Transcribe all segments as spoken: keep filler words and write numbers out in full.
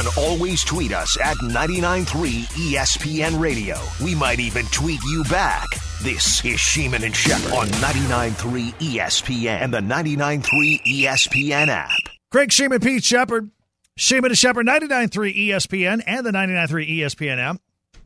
can always tweet us at ninety-nine point three E S P N Radio. We might even tweet you back. This is Sheeman and Shepherd on ninety-nine point three E S P N and the ninety-nine point three E S P N app. Craig Sheeman, Pete Shepherd. Sheeman and Shepherd, ninety-nine point three E S P N and the ninety-nine point three E S P N app.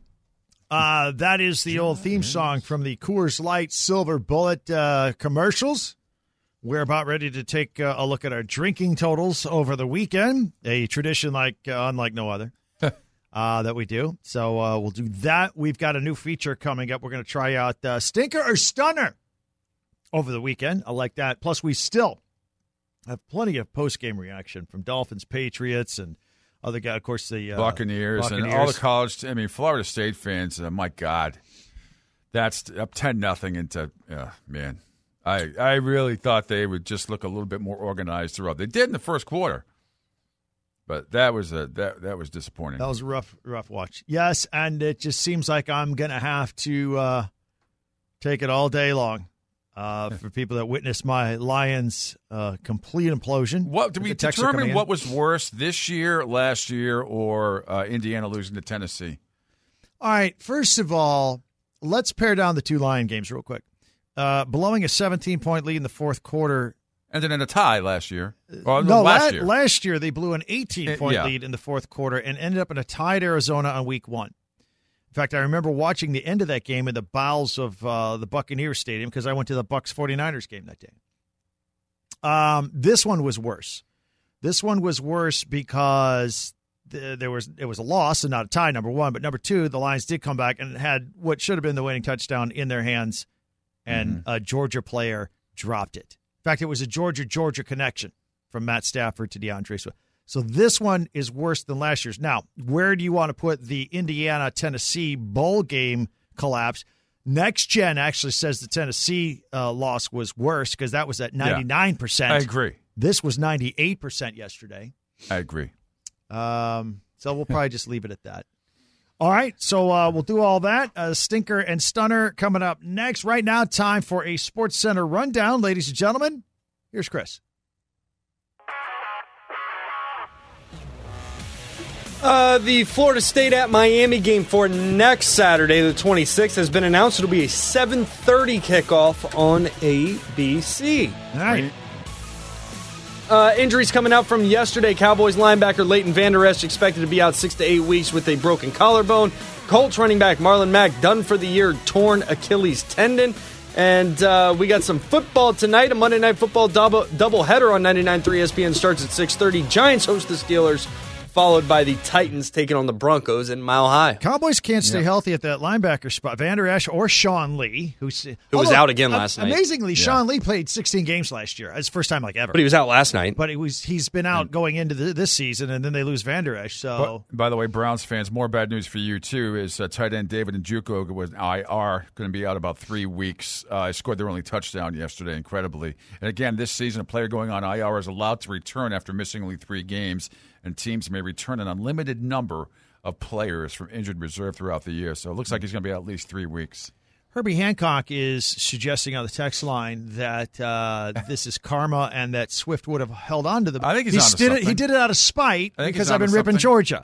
Uh, that is the old theme song from the Coors Light Silver Bullet uh, commercials. We're about ready to take uh, a look at our drinking totals over the weekend, a tradition like uh, unlike no other uh, that we do. So uh, we'll do that. We've got a new feature coming up. We're going to try out uh, Stinker or Stunner over the weekend. I like that. Plus, we still have plenty of post-game reaction from Dolphins, Patriots, and other guys. Of course, the uh, Buccaneers, Buccaneers and all the college. I mean, Florida State fans. Uh, my God, that's up ten nothing into. Uh, man. I I really thought they would just look a little bit more organized throughout. They did in the first quarter, but that was a that that was disappointing. That was a rough rough watch. Yes, and it just seems like I'm gonna have to uh, take it all day long uh, for people that witnessed my Lions' uh, complete implosion. What did we determine? What was worse this year, last year, or uh, Indiana losing to Tennessee? All right. First of all, let's pare down the two Lion games real quick. Uh, blowing a seventeen-point lead in the fourth quarter. And then in a tie last year. Or, no, no, last la- year. Last year they blew an eighteen-point yeah. lead in the fourth quarter and ended up in a tied Arizona on week one. In fact, I remember watching the end of that game in the bowels of uh, the Buccaneers Stadium because I went to the Bucs forty-niners game that day. Um, this one was worse. This one was worse because th- there was it was a loss and not a tie, number one. But number two, the Lions did come back and had what should have been the winning touchdown in their hands. And mm-hmm. a Georgia player dropped it. In fact, it was a Georgia-Georgia connection from Matt Stafford to DeAndre Swift. So this one is worse than last year's. Now, where do you want to put the Indiana-Tennessee bowl game collapse? Next Gen actually says the Tennessee uh, loss was worse because that was at ninety-nine percent. Yeah, I agree. This was ninety-eight percent yesterday. I agree. Um, so we'll probably just leave it at that. All right, so uh, we'll do all that. Uh, Stinker and Stunner coming up next. Right now, time for a Sports Center rundown. Ladies and gentlemen, here's Chris. Uh, the Florida State at Miami game for next Saturday, the twenty-sixth, has been announced. It'll be a seven thirty kickoff on A B C. All right. Uh, injuries coming out from yesterday. Cowboys linebacker Leighton Vander Esch expected to be out six to eight weeks with a broken collarbone. Colts running back Marlon Mack done for the year, torn Achilles tendon. And uh, we got some football tonight. A Monday Night Football double doubleheader on ninety-nine point three E S P N starts at six thirty. Giants host the Steelers, followed by the Titans taking on the Broncos in Mile High. Cowboys can't stay yeah. healthy at that linebacker spot. Vander Esch or Sean Lee, who's who although, was out again last uh, night. Amazingly, yeah. Sean Lee played sixteen games last year. It's the first time like ever. But he was out last night. But it was he's been out mm. going into the, this season, and then they lose Vander Esch. So, but, by the way, Browns fans, more bad news for you too. Is uh, tight end David Njoku was I R, going to be out about three weeks. Uh, I scored their only touchdown yesterday, incredibly. And again, this season, a player going on I R is allowed to return after missing only three games. And teams may return an unlimited number of players from injured reserve throughout the year. So it looks like he's going to be out at least three weeks. Herbie Hancock is suggesting on the text line that uh, this is karma and that Swift would have held on to the. I think he's he onto did something. It, he did it out of spite because I've been ripping something. Georgia.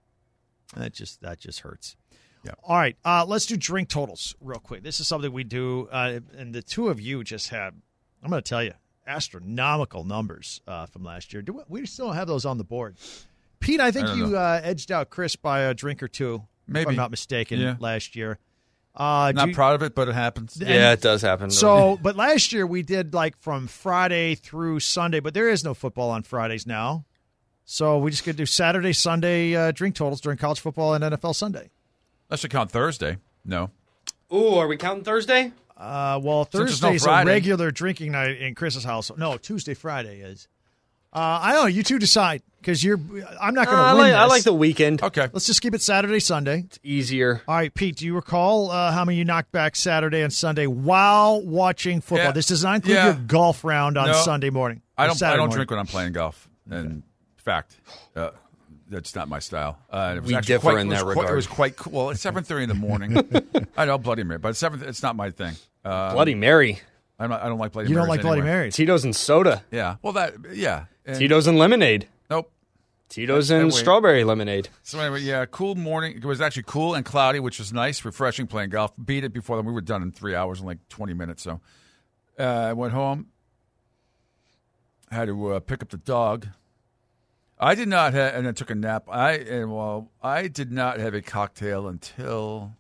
That just that just hurts. Yeah. All right, uh, let's do drink totals real quick. This is something we do, uh, and the two of you just had. I'm going to tell you. Astronomical numbers uh, from last year. Do we, we still don't have those on the board. Pete, I think I you uh, edged out Chris by a drink or two, maybe if I'm not mistaken, yeah. last year. Uh, not you, proud of it, but it happens. And yeah, it does happen. So, but last year we did like from Friday through Sunday, but there is no football on Fridays now. So we just could do Saturday, Sunday uh, drink totals during college football and N F L Sunday. That should count Thursday. No. Ooh, are we counting Thursday? Uh, well, Thursday's no a regular drinking night in Chris's house. No, Tuesday, Friday is. Uh, I don't know. You two decide because you're. I'm not going to uh, win I like, this. I like the weekend. Okay, let's just keep it Saturday, Sunday. It's easier. All right, Pete. Do you recall uh, how many you knocked back Saturday and Sunday while watching football? Yeah. This does not include yeah. your golf round on no, Sunday morning. I don't. I don't morning. drink when I'm playing golf. And in fact, uh, that's not my style. Uh, it was we actually differ quite, in it that was regard. Quite, it was quite cool. Well, it's seven thirty in the morning. I know Bloody Mary, but seven. It's not my thing. Um, Bloody Mary. I'm not, I don't like Bloody You Marys don't like anyway. Bloody Marys. Tito's and soda. Yeah. Well, that. Yeah. And Tito's and lemonade. Nope. Tito's and wait. strawberry lemonade. So anyway, yeah, cool morning. It was actually cool and cloudy, which was nice, refreshing playing golf. Beat it before then. We were done in three hours and like twenty minutes. So uh, I went home. Had to uh, pick up the dog. I did not have, and then took a nap. I and well, I did not have a cocktail until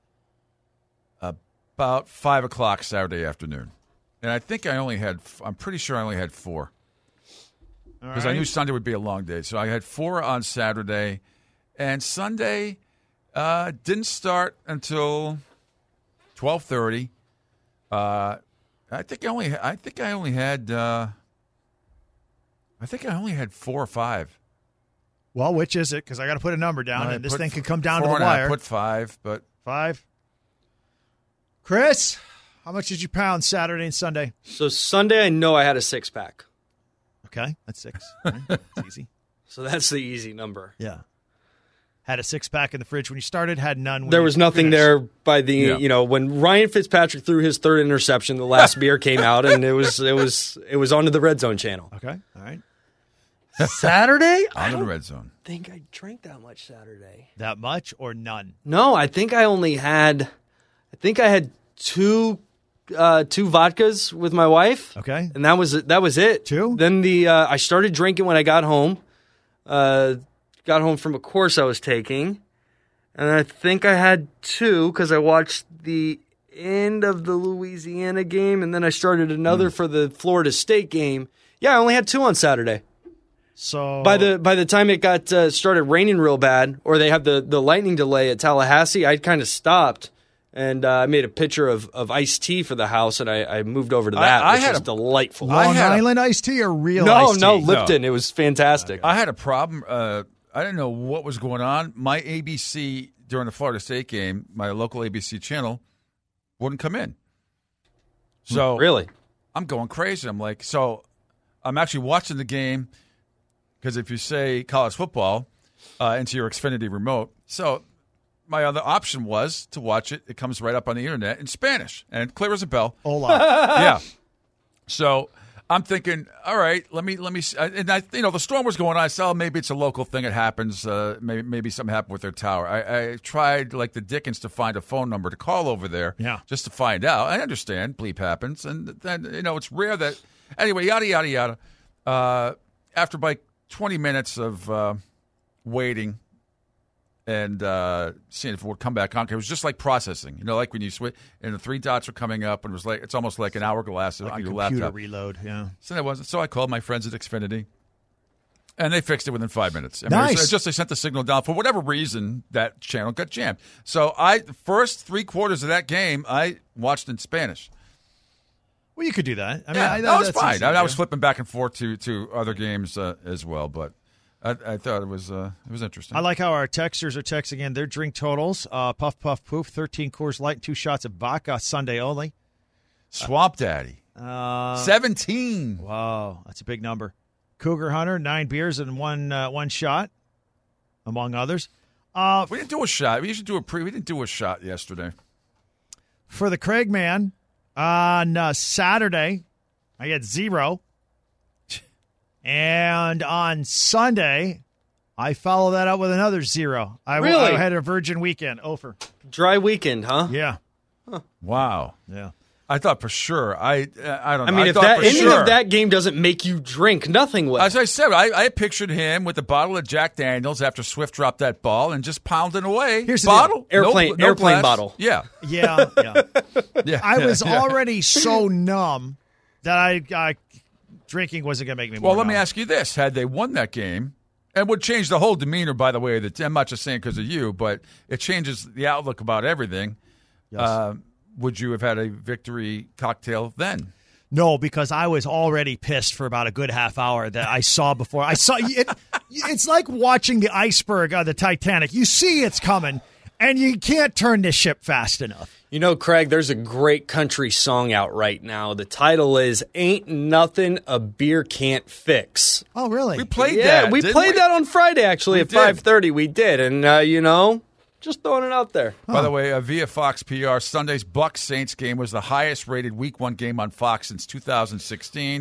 about five o'clock Saturday afternoon, and I think I only had. I'm pretty sure I only had four. Because right. I knew Sunday would be a long day. So I had four on Saturday. And Sunday uh, didn't start until twelve thirty. Uh, I think I only I think I only had uh, I think I only had four or five. Well, which is it? Because I got to put a number down, I and this put thing could come down to four the and wire. I put five, but Five. Chris, how much did you pound Saturday and Sunday? So Sunday, I know I had a six pack. Okay, that's six. Right. That's easy. So that's the easy number. Yeah. Had a six pack in the fridge when you started. Had none. When there you was nothing finished. there by the Yeah. you know when Ryan Fitzpatrick threw his third interception. The last beer came out, and it was it was it was onto the Red Zone channel. Okay, all right. Saturday, I on the don't red zone. think I drank that much Saturday. That much or none? No, I think I only had, I think I had two, uh, two vodkas with my wife. Okay. And that was that was it. Two? Then the uh, I started drinking when I got home. Uh, got home from a course I was taking, and I think I had two because I watched the end of the Louisiana game, and then I started another Hmm. for the Florida State game. Yeah, I only had two on Saturday. So By the by the time it got uh, started raining real bad, or they have the, the lightning delay at Tallahassee, I kind of stopped, and uh, I made a pitcher of, of iced tea for the house, and I, I moved over to that, I- I which had was a- delightful. I Long had a- Island iced tea or real no, iced tea? no, Lipton. It was fantastic. I had a problem. Uh, I didn't know what was going on. My A B C during the Florida State game, my local A B C channel, wouldn't come in. So Really? I'm going crazy. I'm like, so I'm actually watching the game because if you say college football uh, into your Xfinity remote, so my other option was to watch it. It comes right up on the internet in Spanish and clear as a bell. Hola. Yeah. So I'm thinking, all right, let me let me. And I, you know, the storm was going on. I said, oh, maybe it's a local thing. It happens. Uh, maybe maybe something happened with their tower. I, I tried like the Dickens to find a phone number to call over there. Yeah. Just to find out. I understand bleep happens, and then you know it's rare that. Anyway, yada yada yada. Uh, after like twenty minutes of uh, waiting and uh, seeing if it would come back on, it was just like processing. You know, like when you switch and the three dots were coming up, and it was like it's almost like an hourglass Like on a your computer laptop. reload, yeah. So that wasn't. So I called my friends at Xfinity, and they fixed it within five minutes. I mean, Nice. it was just they sent the signal down for whatever reason. That channel got jammed. So I the first three quarters of that game I watched in Spanish. Well, you could do that. I mean, Yeah, I, that was that's fine. easy I, to I was do. flipping back and forth to to other games uh, as well, but I, I thought it was uh, it was interesting. I like how our texters are texting in their drink totals. Uh, puff, puff, poof, thirteen Coors Light, two shots of vodka, Sunday only. Swamp Daddy, Uh, seventeen. wow, that's a big number. Cougar Hunter, nine beers and one uh, one shot, among others. Uh, We didn't do a shot. We usually do a pre. We didn't do a shot yesterday. for the Craig man, on uh, Saturday, I had zero. And on Sunday, I follow that up with another zero. I, Really? I had a virgin weekend. Over. Dry weekend, huh? Yeah. Wow. Yeah. I thought for sure. I uh, I don't I know. mean, if thought that for any sure. of that game doesn't make you drink, nothing will. As I said, I, I pictured him with a bottle of Jack Daniels after Swift dropped that ball and just pounding away. Here's the bottle, deal. no- Airplane- no airplane glass. bottle. Yeah, Yeah. Yeah. yeah. I was yeah. already so numb that I, I drinking wasn't going to make me more Well, let me numb. ask you this: had they won that game, and would change the whole demeanor, by the way, that I'm not just saying because of you, but it changes the outlook about everything. Yes. Uh, would you have had a victory cocktail then? No, because I was already pissed for about a good half hour that I saw before. I saw it. It's like watching the iceberg of the Titanic. You see it's coming, and you can't turn this ship fast enough. You know, Craig, there's a great country song out right now. The title is Ain't Nothing a Beer Can't Fix. Oh, really? We played yeah, that. we didn't played we? that on Friday, actually, We at did. five thirty. We did, and, uh, you know, just throwing it out there. By the way, uh, via Fox P R, Sunday's Bucks Saints game was the highest rated Week One game on Fox since two thousand sixteen.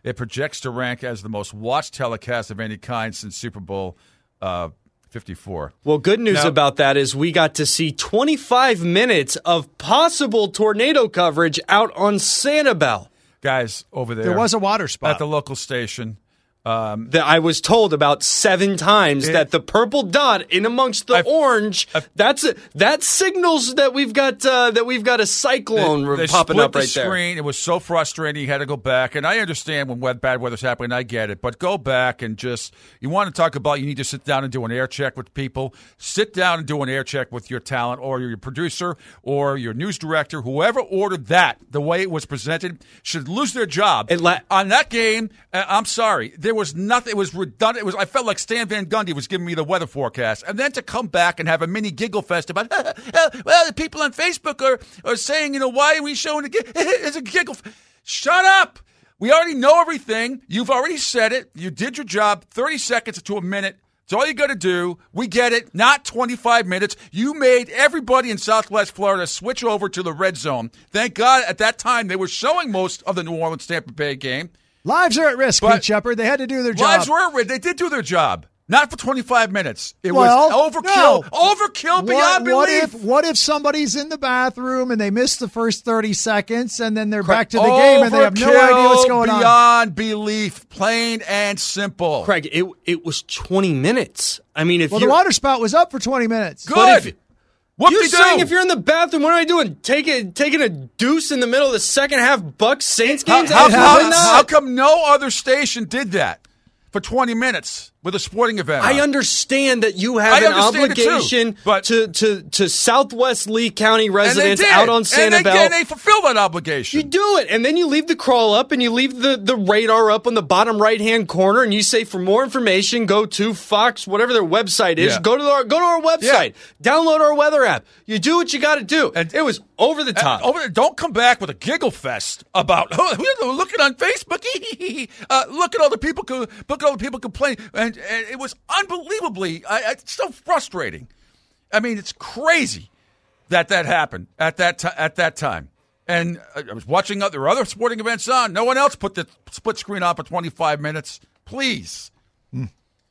It projects to rank as the most watched telecast of any kind since Super Bowl uh, fifty-four. Well, good news Now, about that is we got to see twenty-five minutes of possible tornado coverage out on Sanibel. Guys, over there. There was a water spot. At the local station. Um, That I was told about seven times It- that the purple dot in amongst the I've- orange, I've- that's a, that signals that we've got uh, that we've got a cyclone They, they popping split up the right there. screen. It was so frustrating. You had to go back, and I understand when wet, bad weather's happening. I get it, but go back and just you want to talk about. You need to sit down and do an air check with people. Sit down and do an air check with your talent, or your producer, or your news director. Whoever ordered that, the way it was presented, should lose their job. It la- On that game, uh, I'm sorry, there was nothing. It was redundant. It was. I felt like Stan Van Gundy was giving me the weather forecast, and then to come back and have a mini giggle fest about, well, the people on Facebook are, are saying, you know, why are we showing a giggle? It's a giggle. Shut up. We already know everything. You've already said it. You did your job. thirty seconds to a minute. It's all you got to do. We get it. Not twenty-five minutes. You made everybody in Southwest Florida switch over to the red zone. Thank God at that time they were showing most of the New Orleans-Tampa Bay game. Lives are at risk, But- Pete Shepard. They had to do their job. Lives were They did do their job. Not for twenty-five minutes. It Well, was overkill. no. Overkill beyond what, what belief. if what if somebody's in the bathroom and they miss the first thirty seconds and then they're back Correct. to the game and they have no idea what's Overkill going on? Beyond belief. Plain and simple. Craig, it it was twenty minutes. I mean, if Well, the you water spout was up for twenty minutes. Good. But if- What you're they saying do? if you're in the bathroom, what am I doing? Taking taking a deuce in the middle of the second half Bucks Saints how, games? how, Ain't how- doing that. how come no other station did that for twenty minutes with a sporting event? I on? understand that you have I an understand it too, obligation but- to, to, to Southwest Lee County and they residents did. out on and they, Sanibel. and they fulfilled that obligation. You do it, and then you leave the crawl up, and you leave the, the radar up on the bottom right hand corner, and you say, for more information, go to Fox, whatever their website is. Yeah. Go to our go to our website, download our weather app. You do what you got to do. And- it was over the top. Uh, over there, don't come back with a giggle fest about oh, we're looking on Facebook. uh, look at all the people. Co- look at all the people complaining, and, and it was unbelievably. I, I, it's so frustrating. I mean, it's crazy that that happened at that ti- at that time. And I was watching other other sporting events on. No one else put the split screen on for twenty-five minutes. Please. Hmm.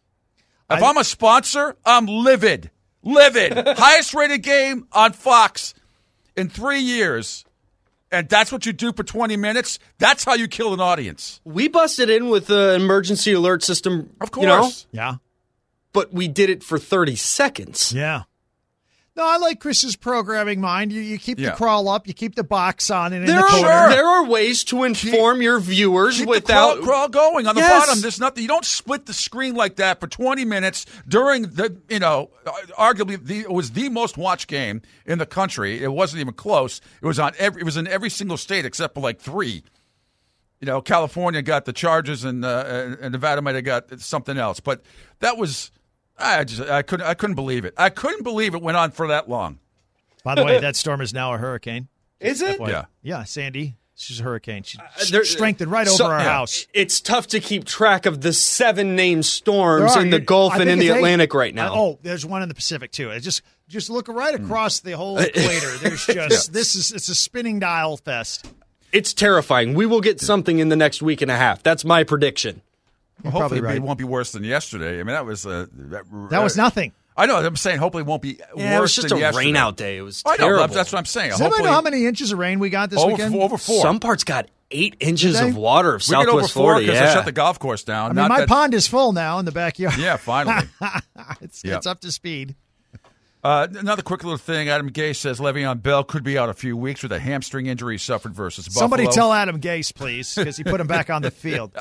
If I'm a sponsor, I'm livid. Livid. Highest rated game on Fox in three years. And that's what you do for twenty minutes? That's how you kill an audience. We busted in with the emergency alert system, Of you know, course. Yeah. but we did it for thirty seconds. Yeah. No, I like Chris's programming mind. You, you keep Yeah. the crawl up, you keep the box on and in There the are corner. there are ways to inform your viewers Keep without the crawl, crawl going on the Yes. bottom. There's nothing. You don't split the screen like that for twenty minutes during the, you know, arguably the, it was the most watched game in the country. It wasn't even close. It was on every. It was in every single state except for like three. You know, California got the Chargers, and uh, and Nevada might have got something else. But that was, I just I couldn't I couldn't believe it. I couldn't believe it went on for that long. By the way, that storm is now a hurricane. Is it? Yeah. Yeah, Sandy. She's a hurricane. She there- strengthened right over so- our yeah. house. It's tough to keep track of the seven named storms There are. in the You- Gulf I and think in the it's eight. Atlantic right now. Uh, oh, there's one in the Pacific too. It just just look right across the whole equator. There's just this is it's a spinning dial fest. It's terrifying. We will get something in the next week and a half. That's my prediction. You're Hopefully, probably right. it won't be worse than yesterday. I mean, that was uh, that, That was nothing. I know. I'm saying hopefully it won't be Yeah, it was worse just than a yesterday. rainout day. It was I know. terrible. That's, that's what I'm saying. Does anybody Hopefully, know how many inches of rain we got this over, weekend? over four. Some parts got eight inches Did they? of water of we get over Southwest four Florida. because Yeah. I shut the golf course down. I mean, Not my that- pond is full now in the backyard. Yeah, finally. it's, Yeah. it's up to speed. Uh, another quick little thing. Adam Gase says Le'Veon Bell could be out a few weeks with a hamstring injury he suffered versus Buffalo. Somebody tell Adam Gase, please, because he put him back on the field.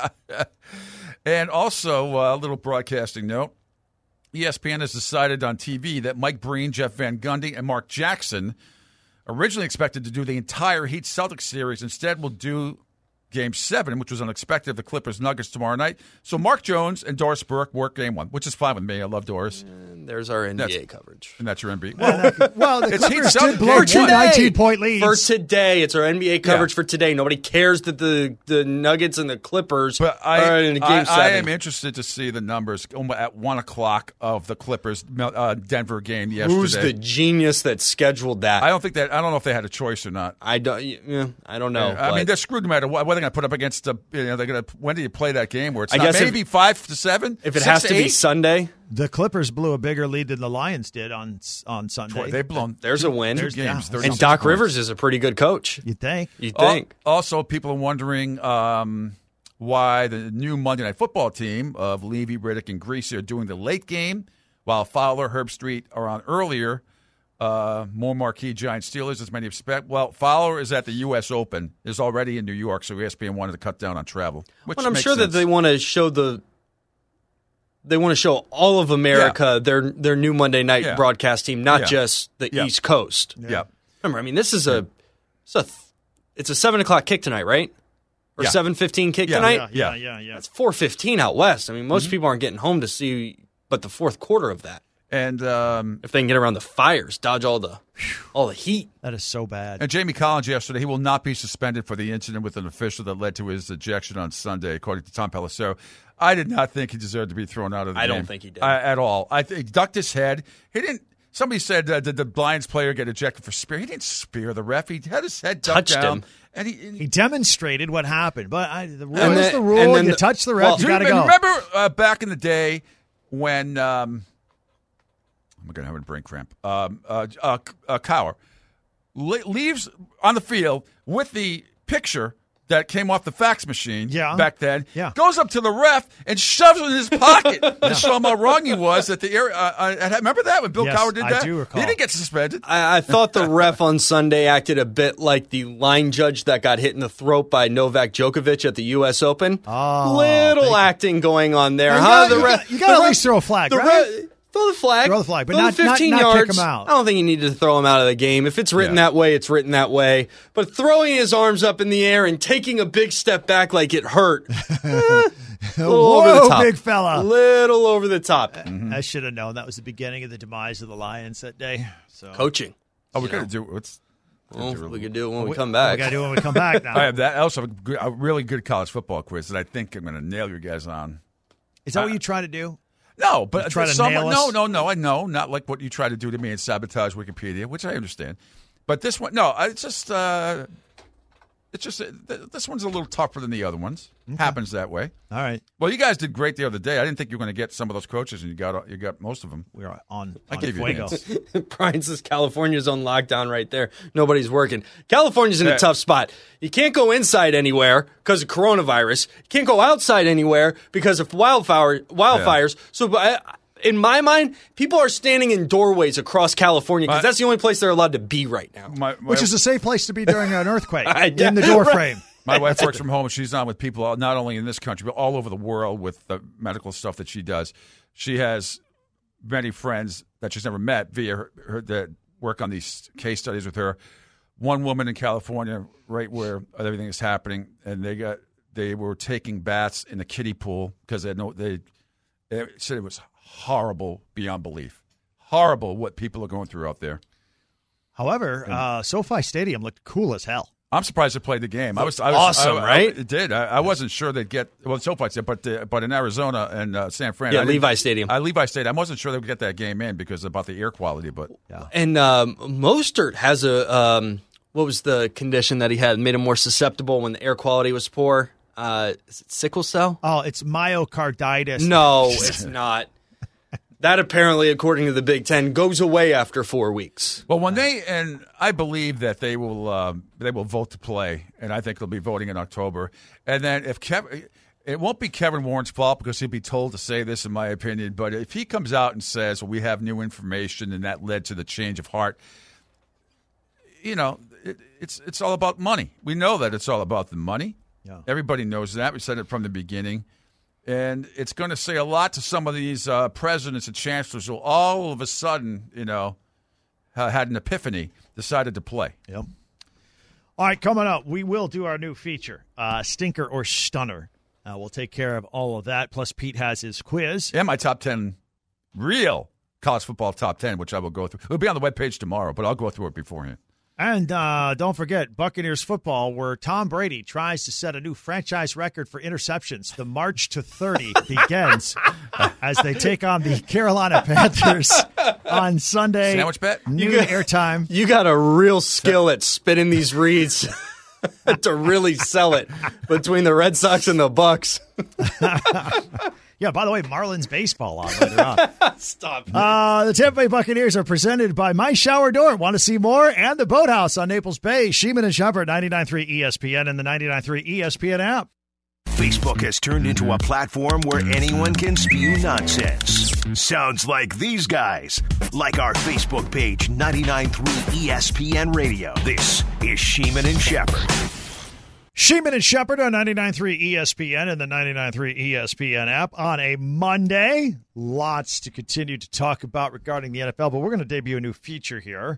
And also, uh, a little broadcasting note. E S P N has decided on T V that Mike Breen, Jeff Van Gundy, and Mark Jackson, originally expected to do the entire Heat Celtics series, instead will do Game seven, which was unexpected, the Clippers Nuggets tomorrow night. So Mark Jones and Doris Burke work Game one, which is fine with me. I love Doris. And there's our N B A That's- coverage. And that's your N B A. Well, well the It's Clippers heat up did blow game two one. nineteen-point leads. For today, it's our N B A coverage Yeah. for today. Nobody cares that the, the Nuggets and the Clippers But are I, in game I, seven. I am interested to see the numbers at one o'clock of the Clippers uh, Denver game yesterday. Who's the genius that scheduled that? I don't think that. I don't know if they had a choice or not. I don't. Yeah, I don't know. I mean, but- they're screwed no matter what. What are they going to put up against the? You know, they're going to. When do you play that game? Where it's I not, guess if- maybe five to seven. if it six has to be eight? Sunday, The Clippers blew a bigger lead than the Lions did on on Sunday. They've blown. there's a win. Two games. yeah. thirty-six And Doc points. Rivers is a pretty good coach. You'd think. You Al- think? Also, people are wondering um, why the new Monday Night Football team of Levy, Riddick, and Greasy are doing the late game, while Fowler, Herb Street are on earlier. Uh, more marquee Giant Steelers, as many expect. Well, Fowler is at the U S Open, is already in New York, so E S P N wanted to cut down on travel. Which But I'm makes sure that sense. they want to show the. They want to show all of America their their new Monday night Yeah. broadcast team, not Yeah. just the Yeah. East Coast. Yeah. Remember, I mean, this is a, it's a, it's a seven o'clock kick tonight, right? Or Yeah. seven fifteen kick Yeah. tonight. Yeah, Yeah. yeah, yeah. That's four fifteen out west. I mean, most Mm-hmm. people aren't getting home to see, but the fourth quarter of that. And um, If they can get around the fires, dodge all the, all the heat. That is so bad. And Jamie Collins yesterday, he will not be suspended for the incident with an official that led to his ejection on Sunday, according to Tom Pelissero. I did not think he deserved to be thrown out of the I game. don't think he did. I, at all. I think he ducked his head. He didn't. Somebody said, uh, did the Lions player get ejected for spear? He didn't spear the ref. He had his head ducked Touched down. him. And he, and He demonstrated what happened, but I, the rule And is then- the rule. and then You the- touch the ref, well, you Do got to you go. remember uh, back in the day when um, I'm going to have a brain cramp. Um, uh, uh, uh, Cowher le- leaves on the field with the picture that came off the fax machine Yeah. back then. Yeah. Goes up to the ref and shoves it in his pocket to show him how wrong he was at the area. Uh, uh, remember that when Bill Yes, Cowher did I that? do recall. He didn't get suspended. I, I thought the ref on Sunday acted a bit like the line judge that got hit in the throat by Novak Djokovic at the U S Open. Oh, Little thank you. acting going on there, You huh? gotta- the you ref, gotta- you gotta the at ref- least throw a flag, the right? ref- Throw the flag. Throw the flag, but Throw not- the not- fifteen not kick yards. him out. I don't think you need to throw him out of the game. If it's written Yeah. that way, it's written that way. But throwing his arms up in the air and taking a big step back like it hurt, eh, a little Whoa, over the top. big fella. Little over the top. I should have known that was the beginning of the demise of the Lions that day. So Coaching. Oh, we You got to know. do what's. Well, we could do it when we, we come We back. got to do it when we come back now. I have that. I also have a, good, a really good college football quiz that I think I'm going to nail you guys on. Is that what you try to do? No, but You try to some- nail us? no, no, no. I know, not like what you try to do to me and sabotage Wikipedia, which I understand. But this one, no, I- it's just, uh, it's just uh, th- this one's a little tougher than the other ones. Happens that way. All right. Well, you guys did great the other day. I didn't think you were going to get some of those coaches, and you got you got most of them. We are on, I on gave you fuego. hints. Brian says California's on lockdown right there. Nobody's working. California's in a Yeah. tough spot. You can't go inside anywhere because of coronavirus. You can't go outside anywhere because of wildfire wildfires. So I, in my mind, people are standing in doorways across California because My- that's the only place they're allowed to be right now. My, my, Which is a safe place to be during an earthquake. I- in the door frame. my wife works from home, and she's on with people all- not only in this country but all over the world with the medical stuff that she does. She has many friends that she's never met via her, her that work on these case studies with her. One woman in California, right where everything is happening, and they got they were taking baths in the kiddie pool because they had no they, they said it was horrible beyond belief. Horrible what people are going through out there. However, uh, SoFi Stadium looked cool as hell. I'm surprised they played the game. I was I was, Awesome, I- I- right? It did. I, I wasn't sure they'd get well. SoFi did, but uh, but in Arizona and uh, San Fran, Yeah, I didn't- Levi Stadium. I Levi Stadium. I wasn't sure they would get that game in because about the air quality. But And um, Mostert has a um, what was the condition that he had made him more susceptible when the air quality was poor? Uh, is it sickle cell? Oh, it's myocarditis. No, it's not. That apparently, according to the Big Ten, goes away after four weeks. well, when they and I believe that they will um, they will vote to play, and I think they'll be voting in October. And then if Kevin, it won't be Kevin Warren's fault because he'll be told to say this, in my opinion. But if he comes out and says, "Well, we have new information," and that led to the change of heart, you know, it, it's it's all about money. We know that it's all about the money. Yeah. Everybody knows that. We said it from the beginning. And it's going to say a lot to some of these uh, presidents and chancellors who all of a sudden, you know, ha- had an epiphany, decided to play. Yep. All right, coming up, we will do our new feature, uh, Stinker or Stunner. Uh, we'll take care of all of that. Plus, Pete has his quiz. And my top ten real college football top ten, which I will go through. It'll be on the webpage tomorrow, but I'll go through it beforehand. And uh, don't forget, Buccaneers football, where Tom Brady tries to set a new franchise record for interceptions. The March to thirty begins as they take on the Carolina Panthers on Sunday. Sandwich bet? Noon got- airtime. You got a real skill at spinning these reads to really sell it between the Red Sox and the Bucks. Yeah, by the way, Marlins baseball on later on. Stop. Uh, the Tampa Bay Buccaneers are presented by My Shower Door. Want to see more? And the Boathouse on Naples Bay. Sheeman and Shepard, ninety-nine point three E S P N and the ninety-nine point three E S P N app. Facebook has turned into a platform where anyone can spew nonsense. Sounds like these guys. Like our Facebook page, ninety-nine point three E S P N Radio. This is Sheeman and Shepard. Sheeman and Shepard on ninety-nine point three E S P N and the ninety-nine point three E S P N app on a Monday. Lots to continue to talk about regarding the N F L, but we're going to debut a new feature here.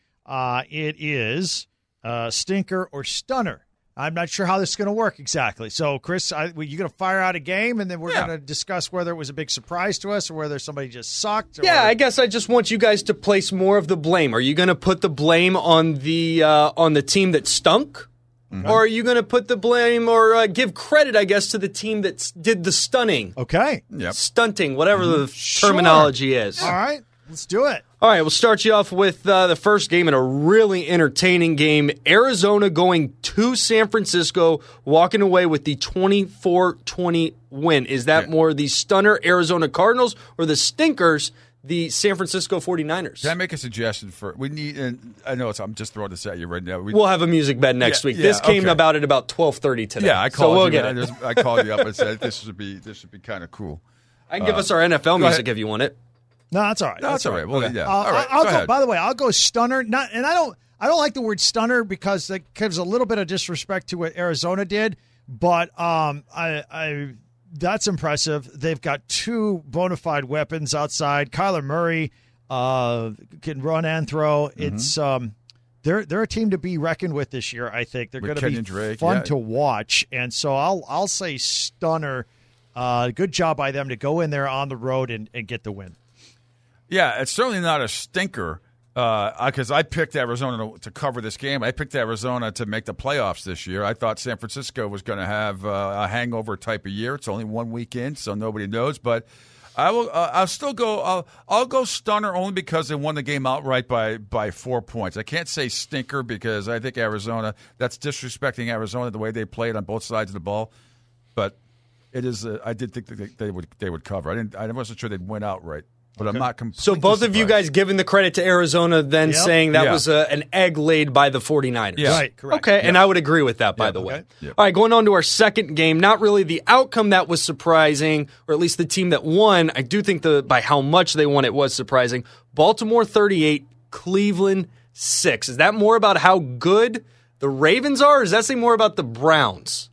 Uh, it is uh, Stinker or Stunner. I'm not sure how this is going to work exactly. So, Chris, I, well, you're going to fire out a game, and then we're Yeah. going to discuss whether it was a big surprise to us or whether somebody just sucked. Or Yeah, I guess I just want you guys to place more of the blame. Are you going to put the blame on the uh, on the team that stunk? Mm-hmm. Or are you going to put the blame or uh, give credit, I guess, to the team that s- did the stunning? Okay. Yep. Stunting, whatever the Sure. terminology is. All right. Let's do it. All right, we'll start you off with uh, the first game in a really entertaining game. Arizona going to San Francisco, walking away with the twenty-four twenty win. Is that Yeah. more the stunner Arizona Cardinals or the stinkers, the San Francisco forty-niners? Can I make a suggestion for we need? And I know it's. I'm just throwing this at you right now. We, We'll have a music bed next Yeah, week. yeah, this came okay. about at about twelve thirty today. yeah, I so called we'll you. get I, it. just- I called you up and said this should be this should be kind of cool. I can give us our N F L go music ahead. if you want it. No, that's all right. No, that's all right. Well, Okay. yeah. Uh, all right. I'll go go, ahead. by the way, I'll go stunner. Not, and I don't, I don't like the word stunner because that gives a little bit of disrespect to what Arizona did. But um, I, I, that's impressive. They've got two bona fide weapons outside. Kyler Murray uh, can run and throw. Mm-hmm. It's um, they're they're a team to be reckoned with this year. I think they're With going to be Kenyon Drake, fun yeah. to watch. And so I'll I'll say stunner. Uh, good job by them to go in there on the road and, and get the win. Yeah, it's certainly not a stinker because I picked Arizona to, to cover this game. I picked Arizona to make the playoffs this year. I thought San Francisco was going to have uh, a hangover type of year. It's only one week in, so nobody knows. But I will. Uh, I'll still go. I'll, I'll go stunner only because they won the game outright by by four points. I can't say stinker because I think Arizona. That's disrespecting Arizona the way they played on both sides of the ball. But it is. Uh, I did think that they, they would they would cover. I didn't. I wasn't sure they'd win outright. But I'm not completely So both of you surprised. guys giving the credit to Arizona, then Yep. saying that Yeah. was a, an egg laid by the forty-niners. Yeah. Right, correct. Okay, and I would agree with that, by Yeah, the way. okay. Yep. All right, going on to our second game, not really the outcome that was surprising, or at least the team that won. I do think the by how much they won it was surprising. Baltimore thirty-eight, Cleveland six. Is that more about how good the Ravens are, or does that say more about the Browns?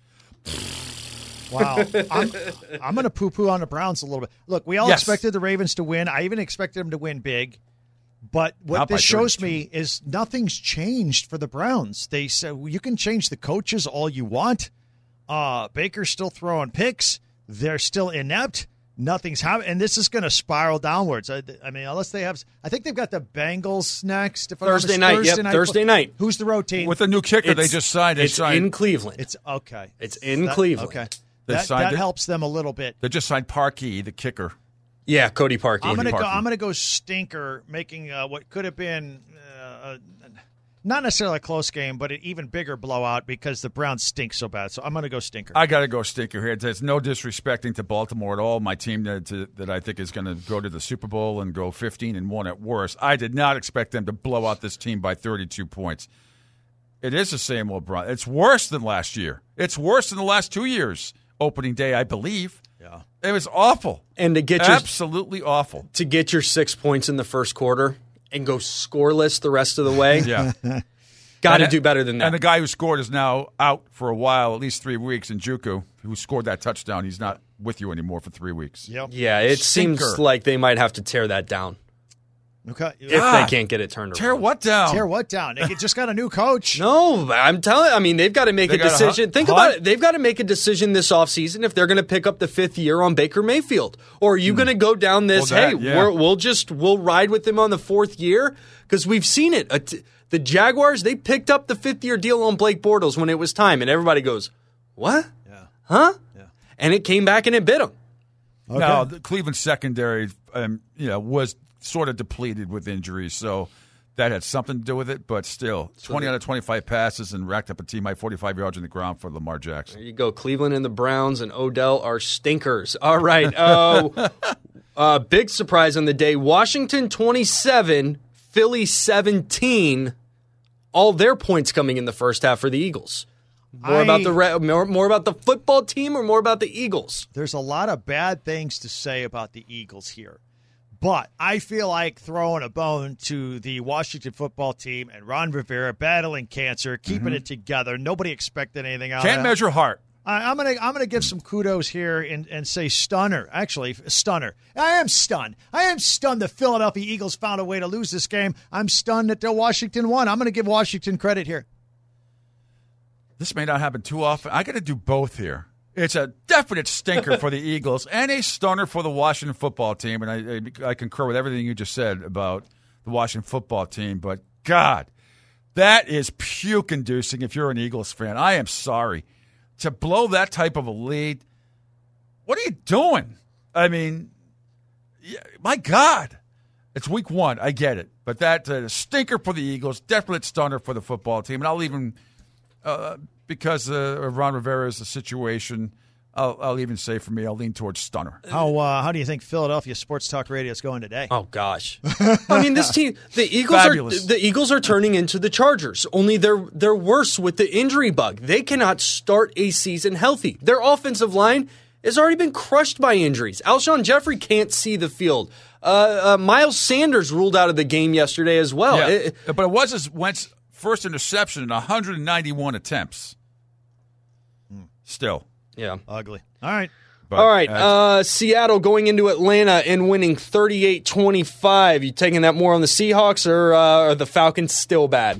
Wow. I'm, I'm going to poo-poo on the Browns a little bit. Look, we all Yes. expected the Ravens to win. I even expected them to win big. But what Not by this shows thirty-two. me is nothing's changed for the Browns. They said, well, you can change the coaches all you want. Uh, Baker's still throwing picks. They're still inept. Nothing's happening. And this is going to spiral downwards. I, I mean, unless they have – I think they've got the Bengals next. If I'm not Thursday mis- night, yep, Thursday night. Who's the road team? With the new kicker they It's- just signed. They It's signed. in Cleveland. It's okay. It's in That- Cleveland. Okay. They That, signed that it? helps them a little bit. They just signed Parkey, the kicker. Yeah, Cody Parkey. I'm gonna go. Parker. I'm gonna go stinker, making uh, what could have been uh, a, not necessarily a close game, but an even bigger blowout because the Browns stink so bad. So I'm gonna go stinker. I got to go stinker here. There's no disrespecting to Baltimore at all. My team that to, that I think is going to go to the Super Bowl and go fifteen and one at worst. I did not expect them to blow out this team by thirty-two points. It is the same old Brown. It's worse than last year. It's worse than the last two years. Opening day, I believe. Yeah. It was awful. And to get your Absolutely awful. to get your six points in the first quarter and go scoreless the rest of the way, Yeah. got to And- do better than that. And the guy who scored is now out for a while, at least three weeks. And Juku, who scored that touchdown, he's not with you anymore for three weeks. Yep. yeah, it Stinker. seems like they might have to tear that down. Okay. if God. they can't get it turned Tear around. what down? Tear what down? They just got a new coach. No, I'm telling. I mean, they've got to make They a got a decision. hu- Think hunt? about it. They've got to make a decision this offseason if they're going to pick up the fifth year on Baker Mayfield, or are you going to go down this? Well, that, hey, yeah. we're, we'll just we'll ride with them on the fourth year because we've seen it. A t- the Jaguars, they picked up the fifth year deal on Blake Bortles when it was time, and everybody goes, "What? Yeah. Huh?" Yeah. And it came back and it bit them. Okay. Now, the Cleveland secondary, um, you know, was sort of depleted with injuries, so that had something to do with it. But still, twenty out of twenty-five passes and racked up a team high forty-five yards on the ground for Lamar Jackson. There you go. Cleveland and the Browns and Odell are stinkers. All right. Uh, uh, big surprise on the day. Washington twenty-seven, Philly seventeen. All their points coming in the first half for the Eagles. More I- about the re- more, more about the football team or more about the Eagles? There's a lot of bad things to say about the Eagles here. But I feel like throwing a bone to the Washington football team and Ron Rivera battling cancer, keeping it together. Nobody expected anything out Can't of that. measure heart. I, I'm gonna I'm gonna give some kudos here and, and say stunner. Actually, stunner. I am stunned. I am stunned the Philadelphia Eagles found a way to lose this game. I'm stunned that the Washington won. I'm gonna give Washington credit here. This may not happen too often. I got to do both here. It's a definite stinker for the Eagles and a stunner for the Washington football team. And I, I, I concur with everything you just said about the Washington football team. But, God, that is puke-inducing if you're an Eagles fan. I am sorry. To blow that type of a lead, what are you doing? I mean, yeah, my God. It's week one. I get it. But that uh, stinker for the Eagles, definite stunner for the football team. And I'll even – Uh, because uh, of Ron Rivera's situation, I'll, I'll even say for me, I'll lean towards stunner. How uh, how do you think Philadelphia Sports Talk Radio is going today? Oh gosh. I mean, this team, the Eagles Fabulous. are the Eagles are turning into the Chargers. Only they're they're worse with the injury bug. They cannot start a season healthy. Their offensive line has already been crushed by injuries. Alshon Jeffrey can't see the field. Uh, uh, Miles Sanders ruled out of the game yesterday as well. Yeah, It- but it was his Wentz first interception in one hundred ninety-one attempts. Still. yeah. Ugly. All right. But, All right, uh, uh, Seattle going into Atlanta and winning thirty-eight twenty-five. You taking that more on the Seahawks or uh, are the Falcons still bad?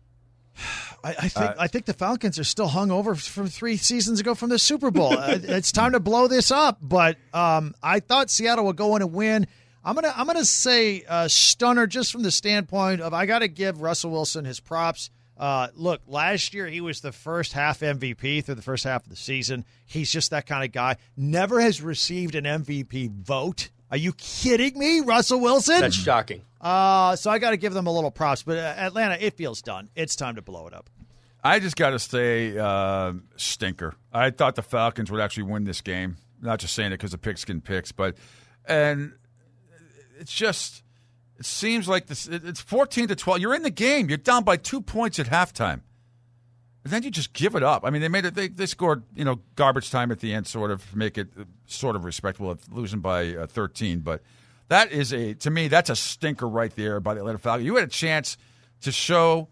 I, I think I think the Falcons are still hung over from three seasons ago from the Super Bowl. Uh, it's time to blow this up. But um, I thought Seattle would go in and win. I'm gonna I'm gonna say uh, stunner just from the standpoint of I got to give Russell Wilson his props. Uh, look, last year he was the first half M V P through the first half of the season. He's just that kind of guy. Never has received an M V P vote. Are you kidding me, Russell Wilson? That's shocking. Uh, so I got to give them a little props. But uh, Atlanta, it feels done. It's time to blow it up. I just got to say uh, stinker. I thought the Falcons would actually win this game. Not just saying it because of pigskin picks, but and it's just it seems like this. It's fourteen to twelve. You're in the game. You're down by two points at halftime, and then you just give it up. I mean, they made it. They, they scored you know garbage time at the end, sort of to make it sort of respectable of losing by uh, thirteen. But that is a to me that's a stinker right there by the Atlanta Falcons. You had a chance to show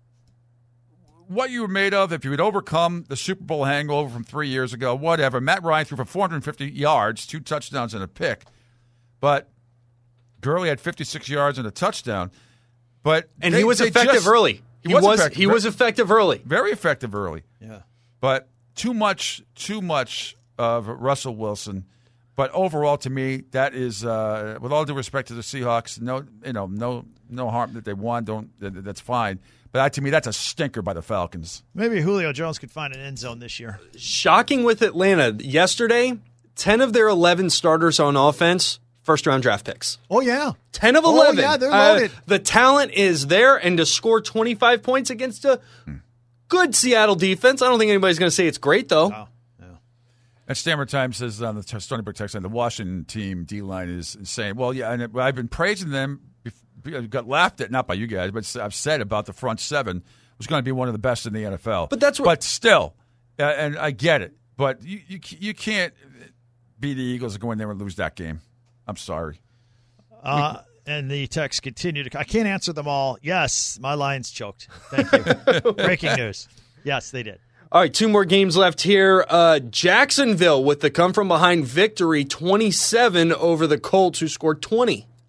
what you were made of if you had overcome the Super Bowl hangover from three years ago, whatever. Matt Ryan threw for four hundred fifty yards, two touchdowns and a pick. But Gurley had fifty-six yards and a touchdown. But And they- he was they effective just- early. He, He was, was effective. he was effective early. Very effective early. Yeah. But too much, too much of Russell Wilson. But overall, to me, that is, uh, with all due respect to the Seahawks, no, you know, no, no harm that they won. Don't that, that's fine. But that, to me, that's a stinker by the Falcons. Maybe Julio Jones could find an end zone this year. Shocking with Atlanta. Yesterday, ten of their eleven starters on offense, first-round draft picks. Oh, yeah. ten of Oh, eleven. yeah, they're Uh, loaded. the talent is there, and to score twenty-five points against a good Seattle defense, I don't think anybody's going to say it's great, though. Oh. And Stammer Time says on the Stony Brook text line, the Washington team D-line is saying, well, yeah, and I've been praising them. bef- Got laughed at, not by you guys, but I've said about the front seven was going to be one of the best in the N F L. But that's what- But still, uh, and I get it, but you, you you can't be the Eagles and go in there and lose that game. I'm sorry. Uh, and the texts continue to. I can't answer them all. Yes, my line's choked. Thank you. Breaking news. Yes, they did. All right, two more games left here. Uh, Jacksonville with the come-from-behind victory, twenty-seven over the Colts, who scored twenty.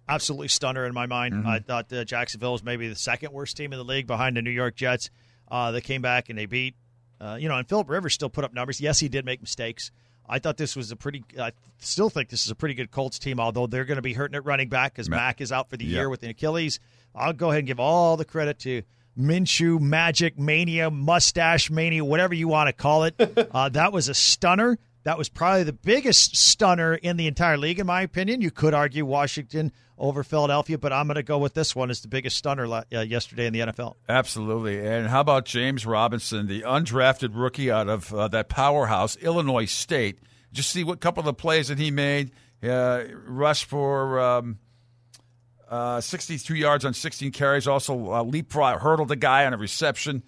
absolutely stunner in my mind. Mm-hmm. I thought uh, Jacksonville was maybe the second worst team in the league behind the New York Jets. Uh, they came back and they beat, uh, you know, and Phillip Rivers still put up numbers. Yes, he did make mistakes. I thought this was a pretty, I still think this is a pretty good Colts team, although they're going to be hurting at running back because Mac is out for the yeah. year with the Achilles. I'll go ahead and give all the credit to Minshew, Magic, Mania, Mustache Mania, whatever you want to call it. uh, that was a stunner. That was probably the biggest stunner in the entire league, in my opinion. You could argue Washington over Philadelphia, but I'm going to go with this one as the biggest stunner uh, yesterday in the N F L. Absolutely. And how about James Robinson, the undrafted rookie out of uh, that powerhouse, Illinois State? Just see what couple of the plays that he made. Uh, rushed for um, uh, sixty-two yards on sixteen carries. Also uh, leapfrog, hurdled a guy on a reception.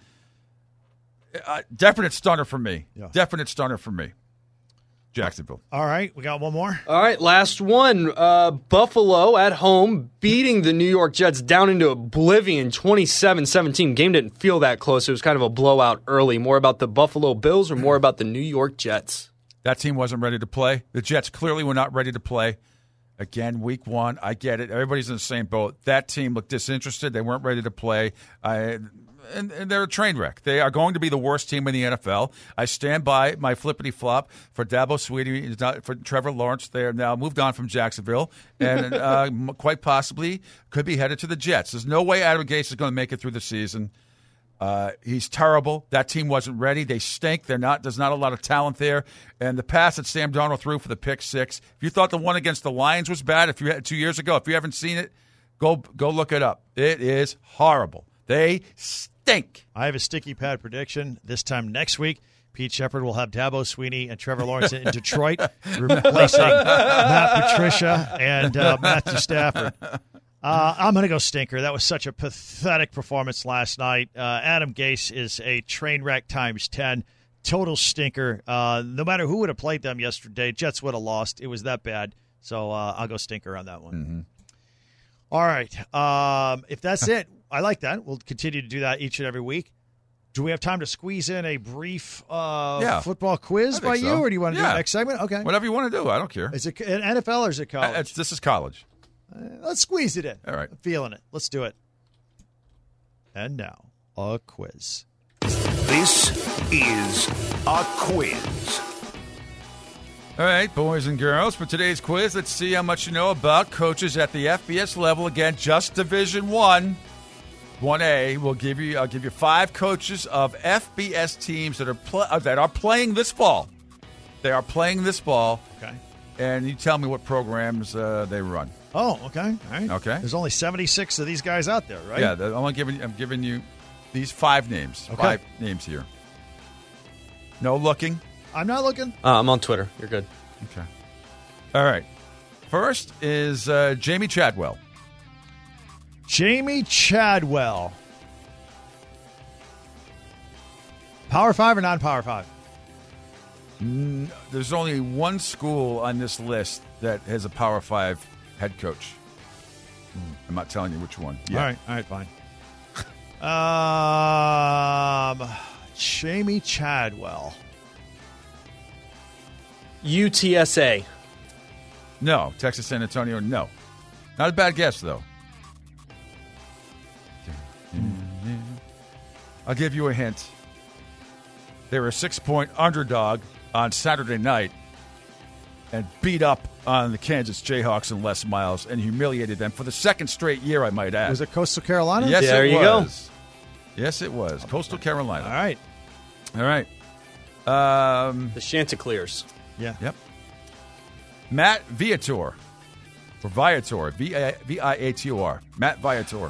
Uh, definite stunner for me. Yeah. Definite stunner for me. Jacksonville. All right, we got one more. All right, last one. Uh, Buffalo at home beating the New York Jets down into oblivion, twenty-seven seventeen. Game didn't feel that close. It was kind of a blowout early. More about the Buffalo Bills or more about the New York Jets? That team wasn't ready to play. The Jets clearly were not ready to play. Again, week one, I get it. Everybody's in the same boat. That team looked disinterested. They weren't ready to play. I... And, and they're a train wreck. They are going to be the worst team in the N F L. I stand by my flippity flop for Dabo Swinney, for Trevor Lawrence. They are now moved on from Jacksonville, and uh, quite possibly could be headed to the Jets. There's no way Adam Gase is going to make it through the season. Uh, he's terrible. That team wasn't ready. They stink. They're not. There's not a lot of talent there. And the pass that Sam Darnold threw for the pick six. If you thought the one against the Lions was bad, if you had two years ago, if you haven't seen it, go go look it up. It is horrible. They stink. I have a sticky pad prediction. This time next week, Pete Shepard will have Dabo Swinney and Trevor Lawrence in Detroit, replacing Matt Patricia and uh, Matthew Stafford. Uh, I'm going to go stinker. That was such a pathetic performance last night. Uh, Adam Gase is a train wreck times ten. Total stinker. Uh, no matter who would have played them yesterday, Jets would have lost. It was that bad. So uh, I'll go stinker on that one. Mm-hmm. All right. Um, if that's it, I like that. We'll continue to do that each and every week. Do we have time to squeeze in a brief uh, yeah. football quiz by so. you, or do you want to yeah. do the next segment? Okay. Whatever you want to do. I don't care. Is it an N F L or is it college? Uh, it's, this is college. Uh, let's squeeze it in. All right. I'm feeling it. Let's do it. And now, a quiz. This is a quiz. All right, boys and girls, for today's quiz, let's see how much you know about coaches at the F B S level. Again, just Division One. one A will give you. I'll give you five coaches of F B S teams that are pl- uh, that are playing this fall. They are playing this fall. Okay. And you tell me what programs uh, they run. Oh, okay. All right. Okay. There's only seventy-six of these guys out there, right? Yeah, I'm only giving. I'm giving you these five names. Okay. Five names here. No looking. I'm not looking. Uh, I'm on Twitter. You're good. Okay. All right. First is uh, Jamie Chadwell. Jamie Chadwell. Power five or non-power five? N- There's only one school on this list that has a Power Five head coach. I'm not telling you which one. All right. All right, fine. um, Jamie Chadwell. U T S A. No. Texas San Antonio, no. Not a bad guess, though. I'll give you a hint. They were a six-point underdog on Saturday night and beat up on the Kansas Jayhawks and Les Miles and humiliated them for the second straight year, I might add. Was it Coastal Carolina? Yes, There it you was. Yes, it was. Coastal Carolina. All right. All right. Um, The Chanticleers. Yeah. yep. Matt Viator. Or Viator. V I A T O R. Matt Viator.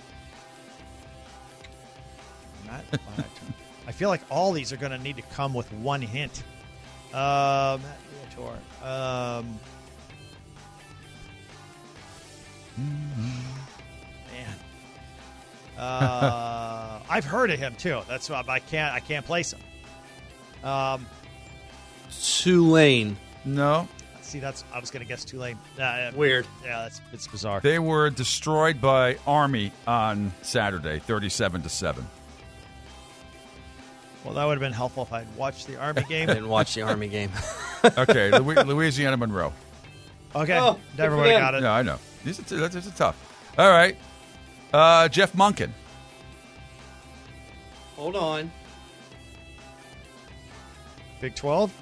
Matt Viator. I feel like all these are going to need to come with one hint. Uh, Matt Viator. Um, man. Uh, I've heard of him too. That's why I can't. I can't place him. Um, Tulane. No. see, that's I was going to guess Tulane. Uh, Weird. Yeah, that's it's bizarre. They were destroyed by Army on Saturday, thirty-seven to seven. Well, that would have been helpful if I'd watched the Army game. Didn't watch the Army game. Okay, Louisiana Monroe. Okay, Oh, good everybody for them. got it. No, I know. These are, t- these are tough. All right. Uh, Jeff Monken. Hold on. Big twelve?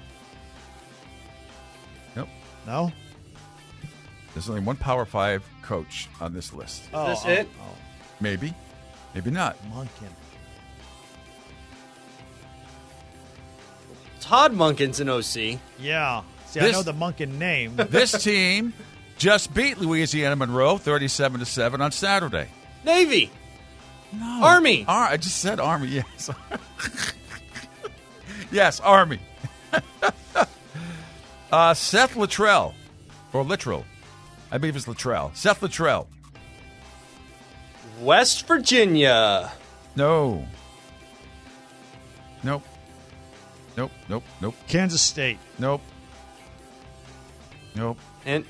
Nope. No? There's only one Power Five coach on this list. Oh, this oh, it? Oh. Maybe. Maybe not. Monken. Todd Monken's an O C. Yeah. See, This- I know the Monken name. This team just beat Louisiana Monroe thirty-seven to seven on Saturday. Navy. No. Army. Ar- I just said Army, yes. Yes, Army. uh, Seth Luttrell. Or Littrell. I believe it's Luttrell. Seth Luttrell. West Virginia. No. Nope. Nope, nope, nope, Kansas State. nope. Nope. And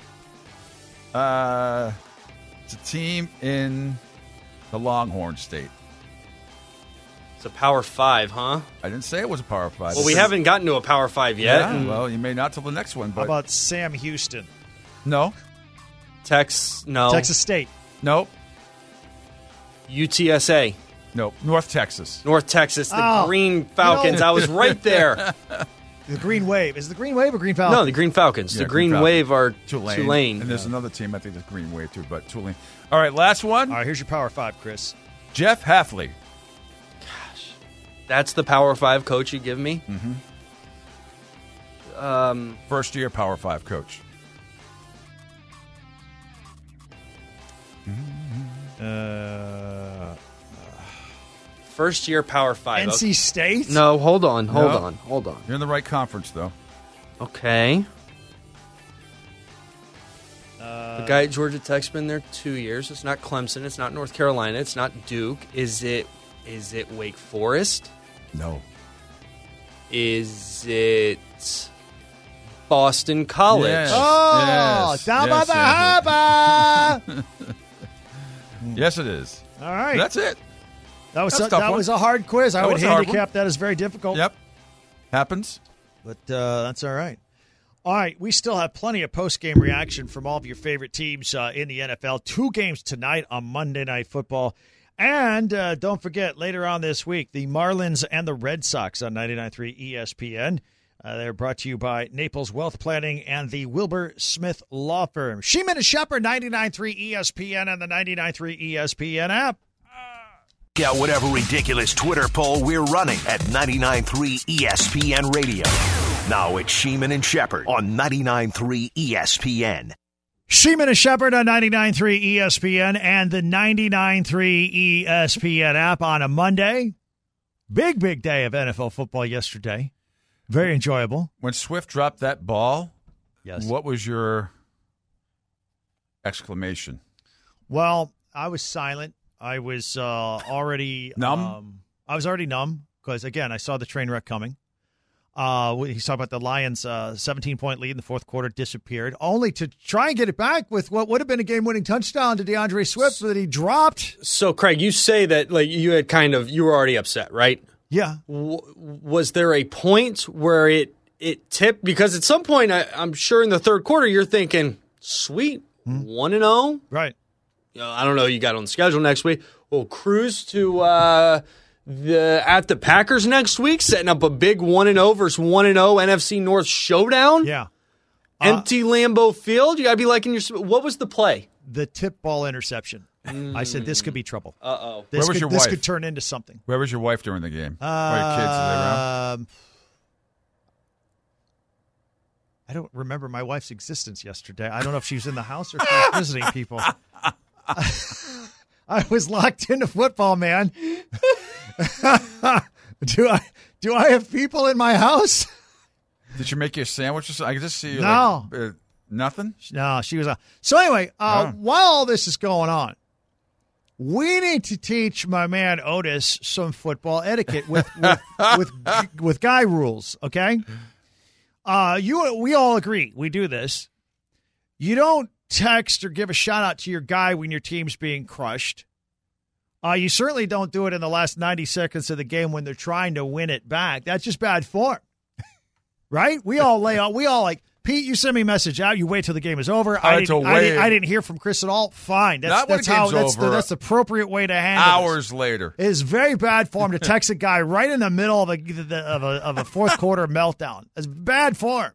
Uh, it's a team in the Longhorn State. it's a Power Five, huh? I didn't say it was a Power Five. Well, we haven't gotten to a Power Five yet. Yeah, and well, you may not till the next one, How but about Sam Houston? no, Tex, no. Texas State. nope, U T S A. nope. North Texas. North Texas, the Oh, Green Falcons. no. I was right there. The Green Wave. Is it the Green Wave or Green Falcon? No, the Green Falcons. Yeah, the Green Green, Falcons. Wave are Tulane. Tulane. And there's another team, I think there's Green Wave too, but Tulane. All right, last one. All right, here's your Power Five, Chris. Jeff Hafley. That's the Power Five coach you give me? Mm-hmm. Um, First year Power Five coach. Uh, first year Power Five. N C State? No, hold on, hold No. on, hold on. You're in the right conference, though. Okay. Uh, The guy at Georgia Tech's been there two years. It's not Clemson. It's not North Carolina. It's not Duke. Is it? Is it Wake Forest? No. Is it Boston College? Yes. Oh, Yes. down Yes, by the yes, harbor. Yes, it is. All right. That's it. that was that's a, a tough that one. was a hard quiz. I That would was a hard handicap that as very difficult. Yep. Happens. But uh, that's all right. All right, we still have plenty of post-game reaction from all of your favorite teams uh, in the N F L. Two games tonight on Monday Night Football. And uh, don't forget, later on this week, the Marlins and the Red Sox on ninety-nine point three E S P N. Uh, they're brought to you by Naples Wealth Planning and the Wilbur Smith Law Firm. Sheeman and Shepherd, ninety-nine point three E S P N and the ninety-nine point three E S P N app. Check out whatever ridiculous Twitter poll we're running at ninety-nine point three E S P N Radio. Now it's Sheeman and Shepherd on ninety-nine point three E S P N. Sheeman and Shepherd on ninety-nine point three E S P N and the ninety-nine point three E S P N app on a Monday. Big, big day of N F L football yesterday. Very enjoyable. When Swift dropped that ball, Yes. what was your exclamation? Well, I was silent. I was uh, already Numb? Um, I was already numb because, again, I saw the train wreck coming. Uh, he's talking about the Lions' uh, seventeen-point lead in the fourth quarter disappeared, only to try and get it back with what would have been a game-winning touchdown to DeAndre Swift that he dropped. So, Craig, you say that like you had kind of you were already upset, right? Yeah. W- was there a point where it it tipped? Because at some point, I, I'm sure in the third quarter, you're thinking, "Sweet, one and zero." Right. I don't know. You got on the schedule next week. We'll cruise to uh, the at the Packers next week, setting up a big one and zero versus one and zero N F C North showdown. Yeah. Empty Lambeau Field. You got to be liking your. What was the play? The tip ball interception. I said this could be trouble. Uh oh. This Where was could, your this wife? could turn into something. Where was your wife during the game? Or your kids? Are they around? Um, I don't remember my wife's existence yesterday. I don't know if she was in the house or if she was visiting people. I was locked into football, man. do I do I have people in my house? Did you make you a sandwich or something? I could just see you. No. Like, uh, nothing? No, she was a. So anyway, uh, Oh. while all this is going on, we need to teach my man Otis some football etiquette with with with, with guy rules. Okay, uh, you we all agree we do this. You don't text or give a shout out to your guy when your team's being crushed. Uh, you certainly don't do it in the last ninety seconds of the game when they're trying to win it back. That's just bad form, right? We all lay on. We all like. Pete, you send me a message out. You wait till the game is over. I I, had didn't, to I, didn't, wait. I didn't hear from Chris at all. Fine. That's, Not when that's the how. game's That's the, over. that's the appropriate way to handle Hours this. later. It is very bad form to text a guy right in the middle of a of a, of a fourth quarter meltdown. It's bad form.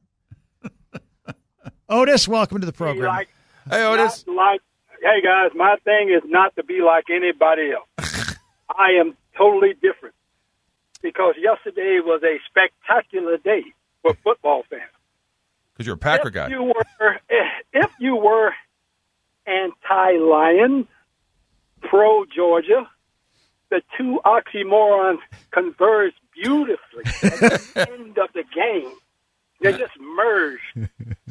Otis, welcome to the program. Like, Hey, Otis. not like, hey guys, my thing is not to be like anybody else. I am totally different because yesterday was a spectacular day for football fans. Because you're a Packer if guy. You were, if you were anti-Lions, pro-Georgia, the two oxymorons converged beautifully at the end of the game. They just merged.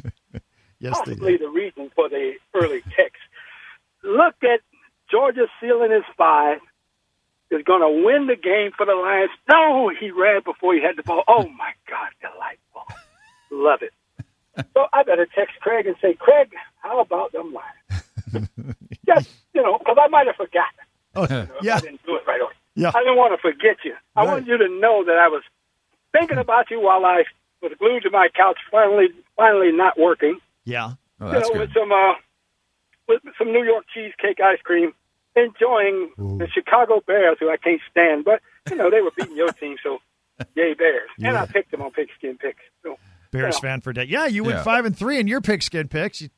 Yes, they Possibly did. the reason for the early text. Look at Georgia sealing his five. Is going to win the game for the Lions. No, he ran before he had the ball. Oh, my God, delightful. Love it. So I better text Craig and say, Craig, how about them Lions? Just, you know, because I might have forgotten. Oh, You know, if yeah. I didn't do it right away. Yeah. I didn't want to forget you. I Right. wanted you to know that I was thinking about you while I was glued to my couch, finally, finally not working. Yeah. Oh, You that's know, good. with some uh, with some New York cheesecake ice cream, enjoying the Chicago Bears, who I can't stand, but you know they were beating your team, so yay Bears! And I picked them on Pigskin Picks. So, Bears you know, fan for day. Yeah, you went Yeah. five and three in your pigskin picks. You,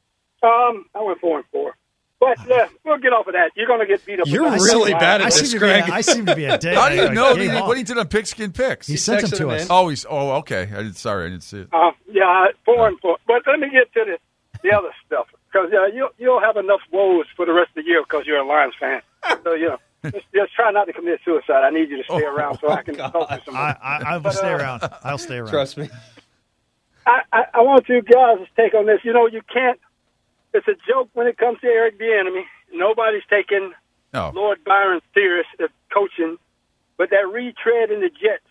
Um, I went four and four, but uh, we'll get off of that. You're going to get beat up. You're with really that. bad at I this, seem, to be a, Craig. I seem to be a day. How do you a know game that he, off. what he did on Pigskin Picks? He sent them texted to him us. in. Oh, he's oh okay. I did, sorry, I didn't see it. Uh, yeah, four and four. But let me get to the the other stuff because uh, you you'll have enough woes for the rest of the year because you're a Lions fan. So you know, just, just try not to commit suicide. I need you to stay around so I can talk to some. I, I, I will stay around. I'll stay around. Trust me. I, I, I want you guys to take on this. You know, you can't. It's a joke when it comes to Eric Bieniemy. Nobody's taking No. Lord Byron serious at coaching, but that retread in the Jets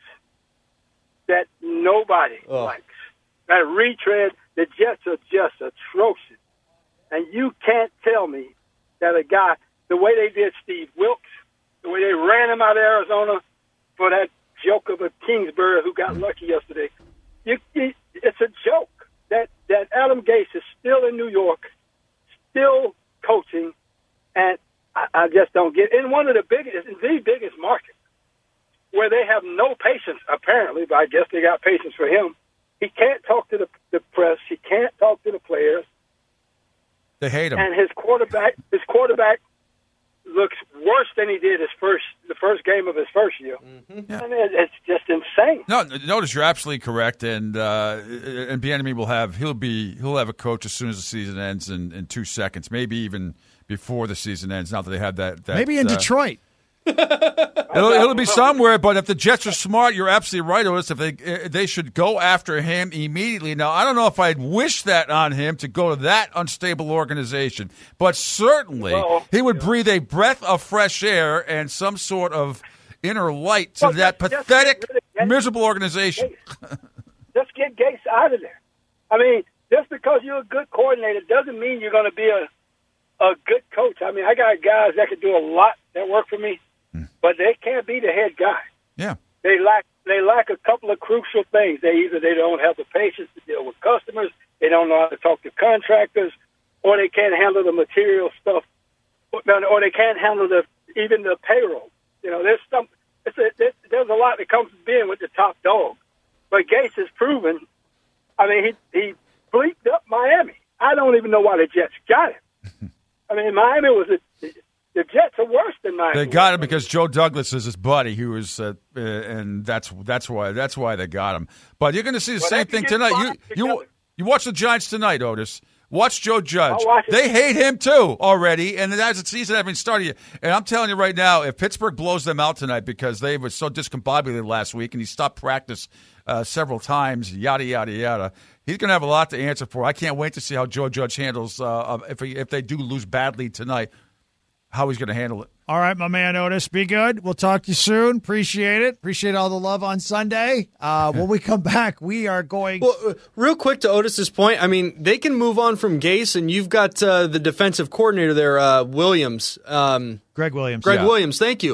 that nobody Oh. likes. That retread, the Jets are just atrocious, and you can't tell me that a guy, the way they did Steve Wilkes, the way they ran him out of Arizona for that joke of a Kingsbury who got lucky yesterday. You, you, it's a joke that, that Adam Gase is still in New York, still coaching, and I, I just don't get in one of the biggest, the biggest markets where they have no patience, apparently, but I guess they got patience for him. He can't talk to the, the press. He can't talk to the players. They hate him. And his quarterback, his quarterback looks worse than he did his first, the first game of his first year. Yeah. I mean, it's just insane. No, notice you're absolutely correct, and uh, and Bieniemy will have he'll be he'll have a coach as soon as the season ends in, in two seconds, maybe even before the season ends. Not that they have that, that Maybe in uh, Detroit. It'll, it'll be somewhere, but if the Jets are smart, you're absolutely right, Otis. If they they should go after him immediately. Now, I don't know if I'd wish that on him to go to that unstable organization, but certainly Well, he would breathe a breath of fresh air and some sort of inner light to Well, that just- just pathetic, get rid of Gase. miserable organization. Let's get Gase out of there. I mean, just because you're a good coordinator doesn't mean you're going to be a a good coach. I mean, I got guys that can do a lot that work for me, but they can't be the head guy. Yeah. They lack they lack a couple of crucial things. They either they don't have the patience to deal with customers, they don't know how to talk to contractors, or they can't handle the material stuff, or, or they can't handle the even the payroll. You know, there's some it's a, there's a lot that comes with being with the top dog. But Gase has proven. I mean, he he bleeped up Miami. I don't even know why the Jets got him. I mean, Miami was a, the Jets are worse than Miami. They got him because Joe Douglas is his buddy, who is, uh, uh, and that's that's why that's why they got him. But you're going to see the Well, same they thing can get tonight. You five you together. you watch the Giants tonight, Otis. Watch Joe Judge. I'll watch it. They hate him too already, and as the season hasn't started yet. And I'm telling you right now, if Pittsburgh blows them out tonight because they were so discombobulated last week and he stopped practice uh, several times, yada yada yada. He's going to have a lot to answer for. I can't wait to see how Joe Judge handles uh, if he, if they do lose badly tonight. How he's going to handle it. All right, my man Otis, be good. We'll talk to you soon. Appreciate it. Appreciate all the love on Sunday. Uh, when we come back, we are going. Well, uh, real quick to Otis's point, I mean, they can move on from Gase, and you've got uh, the defensive coordinator there, uh, Williams. Um, Greg Williams. Greg Yeah. Williams, thank you.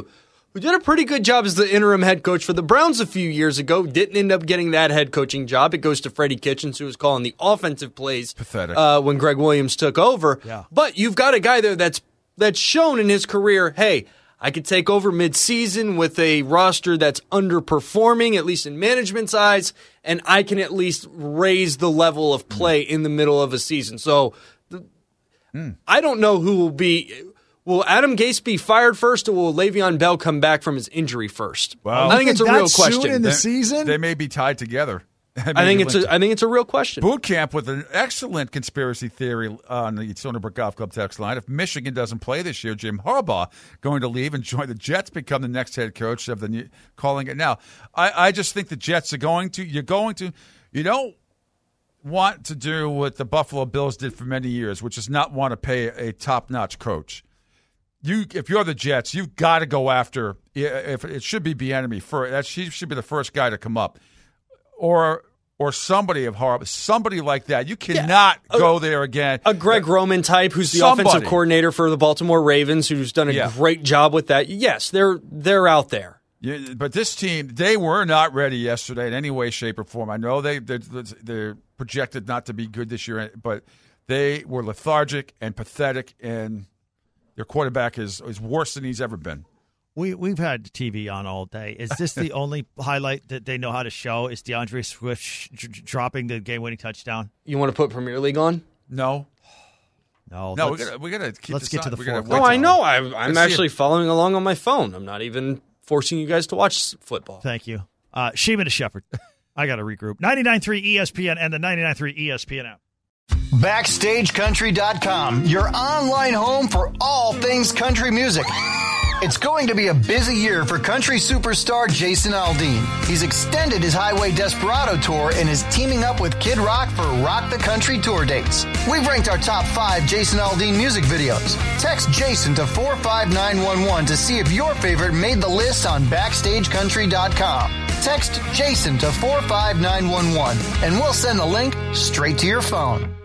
who did a pretty good job as the interim head coach for the Browns a few years ago, didn't end up getting that head coaching job. It goes to Freddie Kitchens, who was calling the offensive plays Pathetic. Uh, when Greg Williams took over. Yeah. But you've got a guy there that's that's shown in his career, hey, I could take over midseason with a roster that's underperforming, at least in management's eyes, and I can at least raise the level of play in the middle of a season. So the, mm. I don't know who will be. Will Adam Gase be fired first, or will Le'Veon Bell come back from his injury first? Well, I think it's a real question. Soon in the they, season, they may be tied together. I think it's a, I think it's a real question. Boot camp with an excellent conspiracy theory on the Sonneberg Golf Club text line. If Michigan doesn't play this year, Jim Harbaugh going to leave and join the Jets, become the next head coach of the new, calling it now. I, I just think the Jets are going to. You're going to. You don't want to do what the Buffalo Bills did for many years, which is not want to pay a top-notch coach. You, if you're the Jets, you've got to go after. If it should be Bieniemy first, that she should be the first guy to come up. Or or somebody of horrible, somebody like that. You cannot yeah, a, go there again. A Greg Roman type who's the somebody. offensive coordinator for the Baltimore Ravens, who's done a yeah. great job with that. Yes, they're they're out there. Yeah, but this team, they were not ready yesterday in any way, shape, or form. I know they they're, they're projected not to be good this year, but they were lethargic and pathetic, and their quarterback is is worse than he's ever been. We, we've had T V on all day. Is this the only highlight that they know how to show? Is DeAndre Swift sh- sh- dropping the game-winning touchdown? You want to put Premier League on? No. No, no, we gotta, we gotta keep let's this get on. to the fourth. No, I know. I, I'm actually following along on my phone. I'm not even forcing you guys to watch football. Thank you. Uh, Sheeman to Shepherd. I got to regroup. ninety-nine point three E S P N and the ninety-nine point three E S P N app. Backstage Country dot com, your online home for all things country music. It's going to be a busy year for country superstar Jason Aldean. He's extended his Highway Desperado tour and is teaming up with Kid Rock for Rock the Country tour dates. We've ranked our top five Jason Aldean music videos. Text Jason to four five nine one one to see if your favorite made the list on Backstage Country dot com. Text Jason to four five nine one one and we'll send the link straight to your phone.